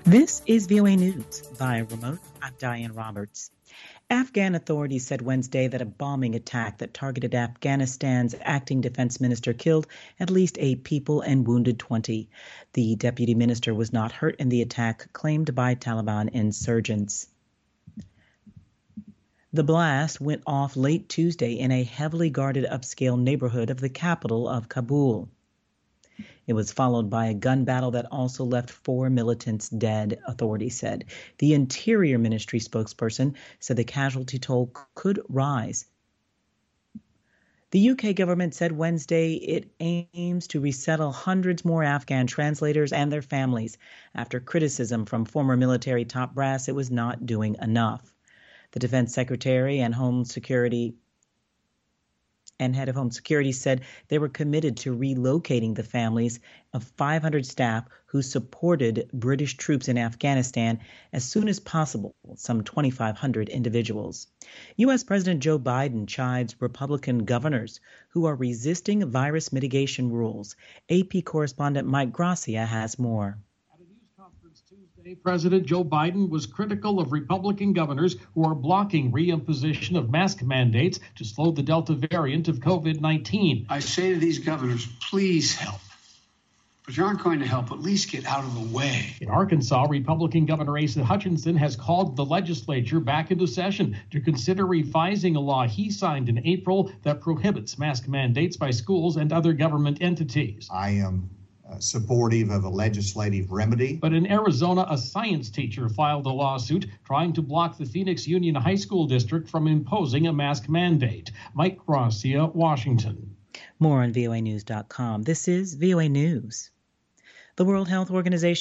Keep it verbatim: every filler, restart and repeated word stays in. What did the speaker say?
This is V O A News via remote. I'm Diane Roberts. Afghan authorities said Wednesday that a bombing attack that targeted Afghanistan's acting defense minister killed at least eight people and wounded twenty. The deputy minister was not hurt in the attack claimed by Taliban insurgents. The blast went off late Tuesday in a heavily guarded upscale neighborhood of the capital of Kabul. It was followed by a gun battle that also left four militants dead, authorities said. The Interior Ministry spokesperson said the casualty toll could rise. The U K government said Wednesday it aims to resettle hundreds more Afghan translators and their families after criticism from former military top brass it was not doing enough. The Defense Secretary and Home Security and head of Home Security said they were committed to relocating the families of five hundred staff who supported British troops in Afghanistan as soon as possible, some twenty-five hundred individuals. U S. President Joe Biden chides Republican governors who are resisting virus mitigation rules. A P correspondent Mike Gracia has more. President Joe Biden was critical of Republican governors who are blocking reimposition of mask mandates to slow the Delta variant of COVID nineteen. I say to these governors, please help. But if you aren't going to help, at least get out of the way. In Arkansas, Republican Governor Asa Hutchinson has called the legislature back into session to consider revising a law he signed in April that prohibits mask mandates by schools and other government entities. I am Uh, supportive of a legislative remedy. But in Arizona, a science teacher filed a lawsuit trying to block the Phoenix Union High School District from imposing a mask mandate. Mike Gracia, Washington. More on V O A news dot com. This is V O A News. The World Health Organization